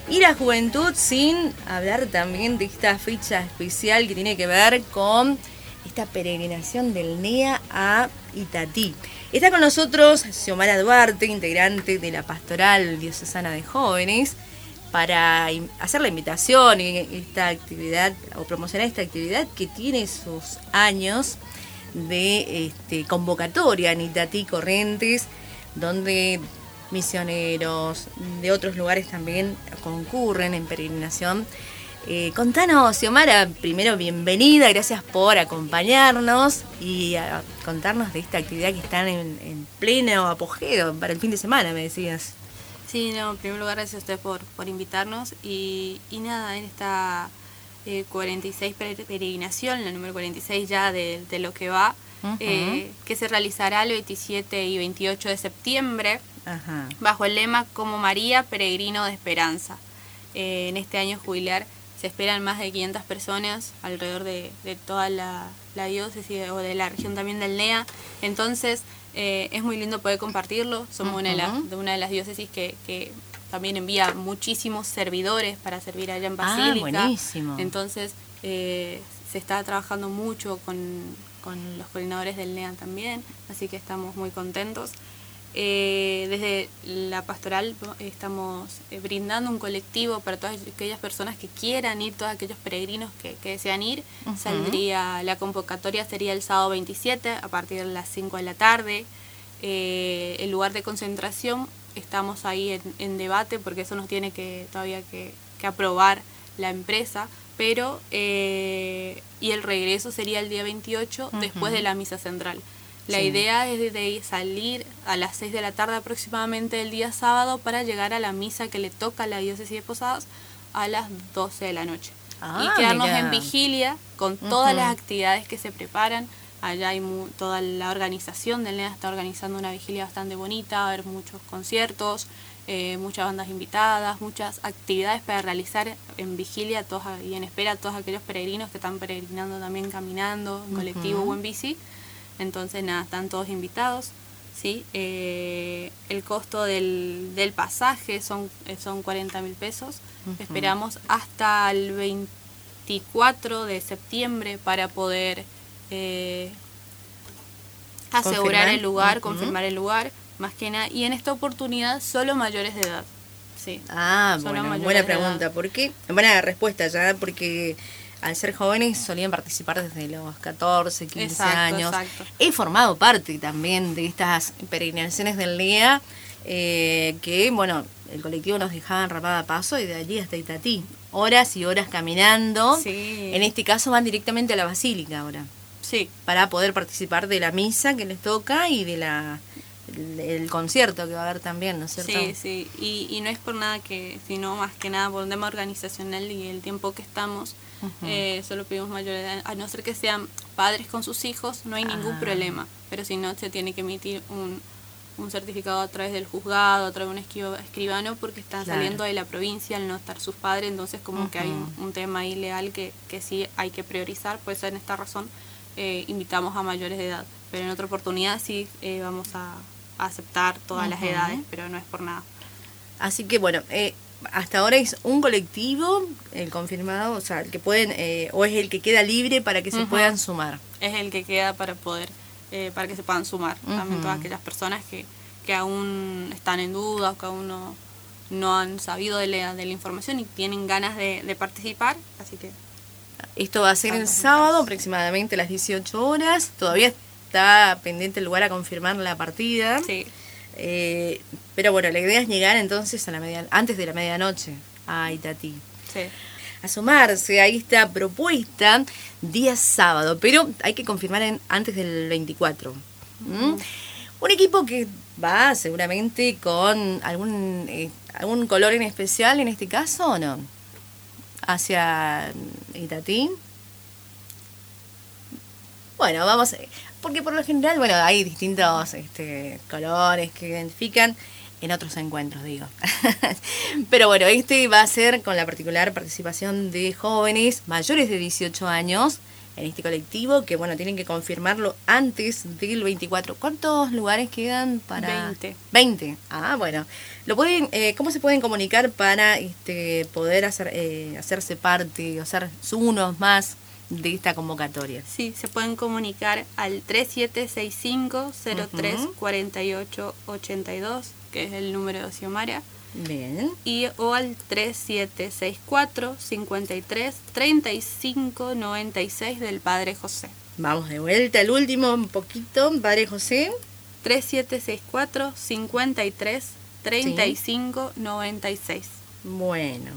Y la juventud, sin hablar también de esta fecha especial que tiene que ver con esta peregrinación del NEA a Itatí. Está con nosotros Xiomara Duarte, integrante de la Pastoral Diocesana de Jóvenes, para hacer la invitación en esta actividad o promocionar esta actividad que tiene sus años de convocatoria en Itatí Corrientes, donde misioneros de otros lugares también concurren en peregrinación. Contanos, Xiomara, primero bienvenida, gracias por acompañarnos y a contarnos de esta actividad que están en pleno apogeo para el fin de semana, me decías. Sí, no, en primer lugar gracias a ustedes por invitarnos y nada, en esta 46 peregrinación, la número 46 ya de lo que va, que se realizará el 27 y 28 de septiembre, bajo el lema Como María, peregrino de esperanza. En este año jubilar se esperan más de 500 personas alrededor de toda la diócesis o de la región también del NEA, entonces es muy lindo poder compartirlo. Somos una de las diócesis que también envía muchísimos servidores para servir allá en Basílica. Buenísimo. Entonces se está trabajando mucho con los coordinadores del NEA también, así que estamos muy contentos. Desde la pastoral estamos brindando un colectivo para todas aquellas personas que quieran ir, todos aquellos peregrinos que desean ir. Saldría, la convocatoria sería el sábado 27 a partir de las 5 de la tarde. El lugar de concentración estamos ahí en debate porque eso nos tiene todavía que aprobar la empresa, pero y el regreso sería el día 28 después de la misa central. La idea es de salir a las 6 de la tarde aproximadamente el día sábado para llegar a la misa que le toca a la diócesis de Posadas a las 12 de la noche. Y quedarnos en vigilia con todas las actividades que se preparan. Allá hay toda la organización del NEA está organizando una vigilia bastante bonita, va a haber muchos conciertos, muchas bandas invitadas, muchas actividades para realizar en vigilia y en espera a todos aquellos peregrinos que están peregrinando también caminando, en colectivo o en bici. Entonces, nada, están todos invitados, ¿sí? El costo del pasaje son 40.000 pesos. Esperamos hasta el 24 de septiembre para poder asegurar el lugar, confirmar el lugar, más que nada. Y en esta oportunidad, solo mayores de edad, ¿sí? Buena pregunta. ¿Por qué? Buena respuesta ya, porque al ser jóvenes solían participar desde los 14, 15 años. Exacto. He formado parte también de estas peregrinaciones del NEA, que, bueno, el colectivo nos dejaba en Rapada Paso y de allí hasta Itatí. Horas y horas caminando. Sí. En este caso van directamente a la Basílica ahora. Sí. Para poder participar de la misa que les toca y de el concierto que va a haber también, ¿no es cierto? Sí. Y no es por nada sino más que nada por un tema organizacional y el tiempo que estamos. Solo pedimos mayor edad, a no ser que sean padres con sus hijos, no hay ningún problema, pero si no se tiene que emitir un certificado a través del juzgado, a través de un escribano, porque están saliendo de la provincia al no estar sus padres, entonces como que hay un tema ahí legal que sí hay que priorizar. Pues en esta razón invitamos a mayores de edad, pero en otra oportunidad sí vamos a aceptar todas las edades, pero no es por nada. Así que bueno, hasta ahora es un colectivo, el confirmado, o sea, el que pueden, o es el que queda libre para que se puedan sumar. Es el que queda para para que se puedan sumar. También todas aquellas personas que aún están en duda o que aún no han sabido de la información y tienen ganas de participar, así que... Esto va a ser el sábado, aproximadamente a las 18 horas. Todavía está pendiente el lugar a confirmar la partida. Sí. Pero bueno, la idea es llegar entonces antes de la medianoche a Itatí. Sí. A sumarse a esta propuesta día sábado, pero hay que confirmar antes del 24. Un equipo que va seguramente con algún color en especial en este caso, ¿o no? Hacia Itatí. Bueno, vamos, porque por lo general, bueno, hay distintos colores que identifican en otros encuentros, digo. Pero bueno, va a ser con la particular participación de jóvenes mayores de 18 años en este colectivo, que bueno, tienen que confirmarlo antes del 24. ¿Cuántos lugares quedan para...? 20. 20. Ah, bueno. ¿Cómo se pueden comunicar para poder hacerse parte o ser unos más de esta convocatoria? Sí, se pueden comunicar al 3765-034882, que es el número de Xiomara. Bien. O al 3764-53-3596 del Padre José. Vamos de vuelta al último un poquito, Padre José. 3764-53-3596. Bueno.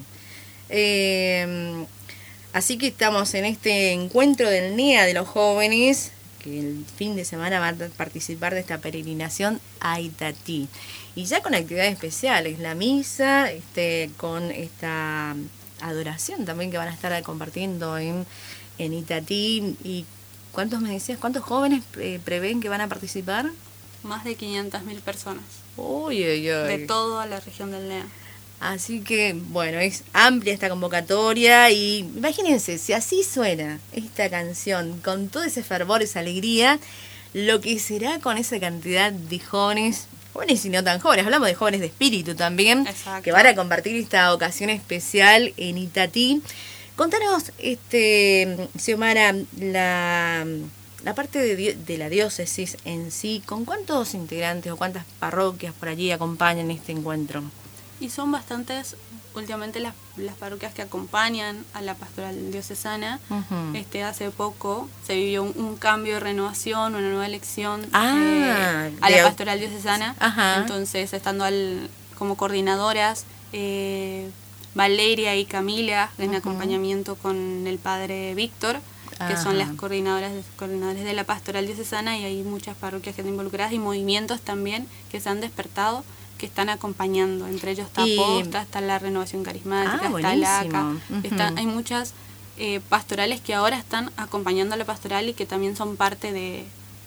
Así que estamos en este encuentro del NEA de los jóvenes, que el fin de semana va a participar de esta peregrinación a Itatí. Y ya con actividades especiales, la misa, con esta adoración también que van a estar compartiendo en Itatí. ¿Y cuántos jóvenes prevén que van a participar? Más de 500.000 personas. Uy, uy, uy. De toda la región del NEA. Así que, bueno, es amplia esta convocatoria y imagínense, si así suena esta canción, con todo ese fervor, esa alegría, lo que será con esa cantidad de jóvenes y no tan jóvenes, hablamos de jóvenes de espíritu también, exacto, que van a compartir esta ocasión especial en Itatí. Contanos, Xiomara, la parte de la diócesis en sí, ¿con cuántos integrantes o cuántas parroquias por allí acompañan este encuentro? Y son bastantes, últimamente, las parroquias que acompañan a la pastoral diocesana. Uh-huh. Hace poco se vivió un cambio de renovación, una nueva elección a la pastoral diocesana. Ajá. Entonces, estando como coordinadoras, Valeria y Camila, en uh-huh, acompañamiento con el padre Víctor, que son las coordinadores de la pastoral diocesana, y hay muchas parroquias que están involucradas y movimientos también que se han despertado, que están acompañando. Entre ellos está Posta, está la Renovación Carismática, está el ACA. Uh-huh. Hay muchas pastorales que ahora están acompañando a la pastoral y que también son parte de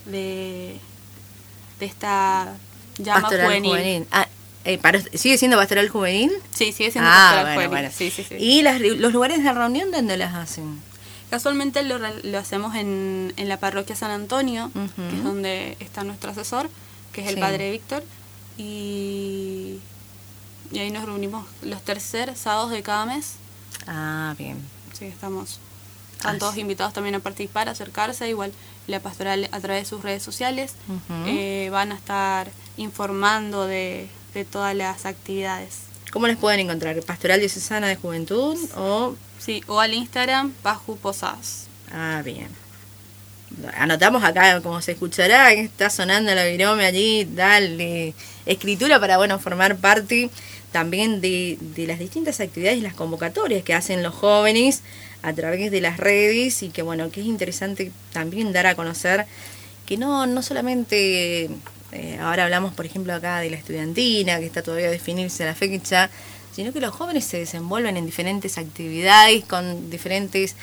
esta llama pastoral juvenil. ¿Sigue siendo pastoral juvenil? Sí, sigue siendo pastoral juvenil. Bueno. Sí. ¿Y los lugares de reunión dónde las hacen? Casualmente lo hacemos en la parroquia San Antonio, uh-huh, que es donde está nuestro asesor, que es el padre Víctor. Y ahí nos reunimos los terceros sábados de cada mes. Ah, bien. Sí, están todos invitados también a participar, a acercarse. Igual la pastoral a través de sus redes sociales uh-huh, van a estar informando de todas las actividades. ¿Cómo les pueden encontrar? ¿Pastoral Diocesana de Juventud o...? Sí, o al Instagram, Paju Posadas. Ah, bien. Anotamos acá, como se escuchará, que está sonando la virome allí, dale escritura para, formar parte también de las distintas actividades y las convocatorias que hacen los jóvenes a través de las redes, y que, que es interesante también dar a conocer que no solamente, ahora hablamos, por ejemplo, acá de la estudiantina, que está todavía a definirse la fecha, sino que los jóvenes se desenvuelven en diferentes actividades, con diferentes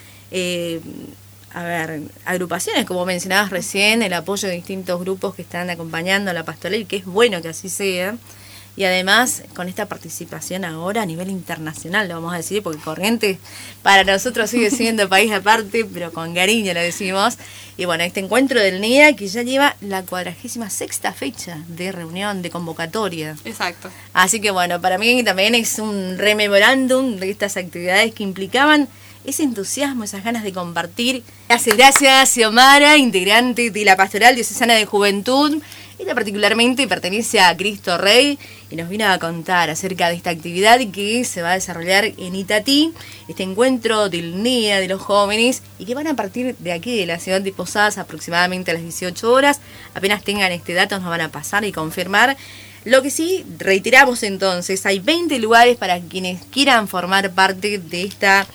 agrupaciones, como mencionabas recién, el apoyo de distintos grupos que están acompañando a la pastoral, y que es bueno que así sea. Y además, con esta participación ahora a nivel internacional, lo vamos a decir, porque Corrientes para nosotros sigue siendo país aparte, pero con cariño lo decimos. Y este encuentro del NEA, que ya lleva la 46ª fecha de reunión, de convocatoria. Exacto. Así que para mí también es un rememorándum de estas actividades que implicaban ese entusiasmo, esas ganas de compartir. Gracias, Xiomara, integrante de la Pastoral Diocesana de Juventud. Ella particularmente pertenece a Cristo Rey y nos vino a contar acerca de esta actividad que se va a desarrollar en Itatí, este encuentro del NEA de los jóvenes, y que van a partir de aquí, de la ciudad de Posadas, aproximadamente a las 18 horas. Apenas tengan este dato nos van a pasar y confirmar. Lo que sí, reiteramos entonces, hay 20 lugares para quienes quieran formar parte de esta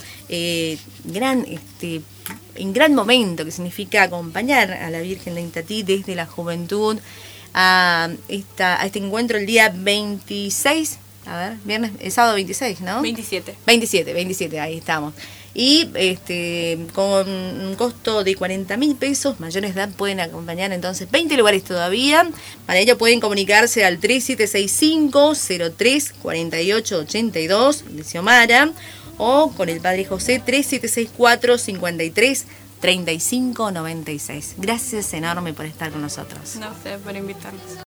gran momento que significa acompañar a la Virgen de Itatí desde la juventud a este encuentro el día 26, sábado 26, ¿no? 27, ahí estamos. Y con un costo de 40.000 pesos, mayores de edad pueden acompañar entonces 20 lugares todavía. Para ello pueden comunicarse al 3765-034882 de Xiomara, o con el Padre José 3764-53 3596. Gracias enorme por estar con nosotros. No sé, por invitarnos.